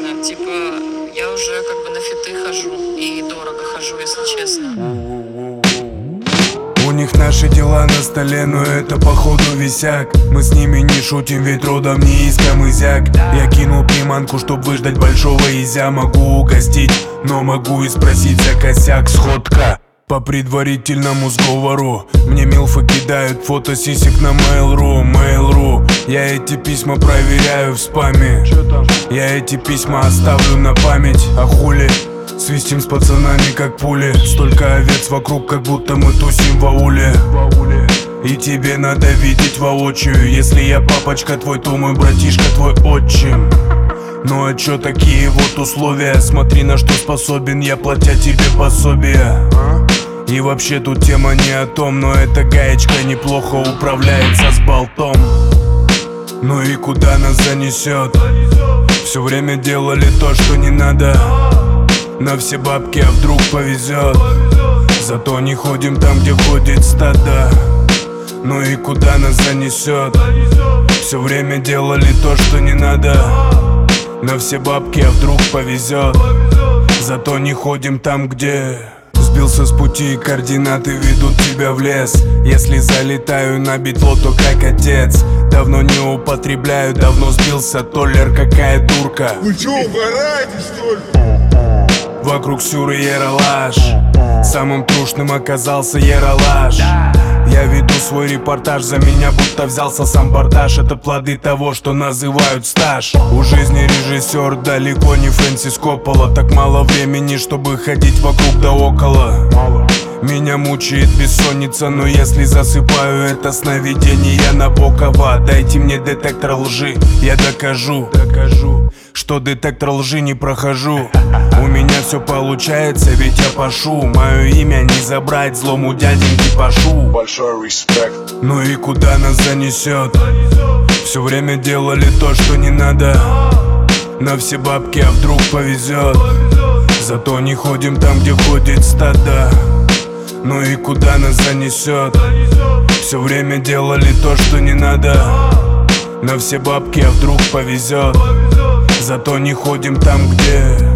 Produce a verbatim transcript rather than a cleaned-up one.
честно. Типа, я уже как бы на фиты хожу. И дорого хожу, если честно. У них наши дела на столе, но это походу висяк. Мы с ними не шутим, ведь родом не из Камызяк. Я кинул приманку, чтоб выждать большого изя. Могу угостить, но могу и спросить за косяк. Сходка по предварительному сговору. Мне милфы кидают фото сисек на Mail.ru, Mail.ru. Я эти письма проверяю в спаме. Я эти письма оставлю на память. А хули? Свистим с пацанами как пули. Столько овец вокруг, как будто мы тусим в ауле. И тебе надо видеть воочию. Если я папочка твой, то мой братишка твой отчим. Ну а чё такие вот условия? Смотри, на что способен я, платя тебе пособие. И вообще тут тема не о том, но эта гаечка неплохо управляется с болтом. Ну и куда нас занесет? Все время делали то, что не надо. На все бабки, а вдруг повезет. Зато не ходим там, где ходит стадо. Ну и куда нас занесет? Все время делали то, что не надо. На все бабки, а вдруг повезет. Зато не ходим там, где... Сбился с пути, и координаты ведут тебя в лес. Если залетаю на битло, то как отец. Давно не употребляю, давно сбился толлер, какая дурка. Вы чё, угораете, что ли? Вокруг сюры ералаш. Самым трушным оказался ералаш. Я веду свой репортаж, за меня будто взялся сам бардаш. Это плоды того, что называют стаж. У жизни режиссер далеко не Фрэнсис Коппола. Так мало времени, чтобы ходить вокруг да около. Меня мучает бессонница, но если засыпаю, это сновидение Набокова. Дайте мне детектор лжи, я докажу, докажу, что детектор лжи не прохожу. У меня все получается, ведь я пашу. Мое имя не забрать злому дяденьке Пашу. Большой респект. Ну и куда нас занесет? Все время делали то, что не надо. На все бабки, а вдруг повезет. Зато не ходим там, где ходит стадо. Ну и куда нас занесет? Все время делали то, что не надо. На все бабки, а вдруг повезет. Зато не ходим там, где...